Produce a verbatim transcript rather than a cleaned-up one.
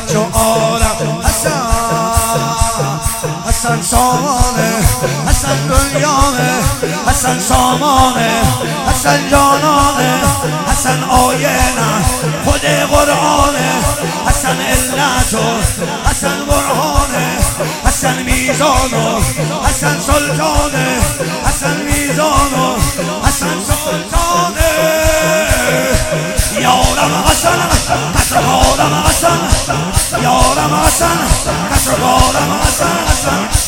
شو عالم حسن حسن سامانه حسن دنیامه حسن سامانه حسن جانانه حسن آینه خود قرآنه حسن علت و حسن برهانه حسن میزان و حسن سلطانه حسن میزان و حسن سلطانه یارم حسن کسرگارم حسن یارم حسن کسرگارم حسن حسن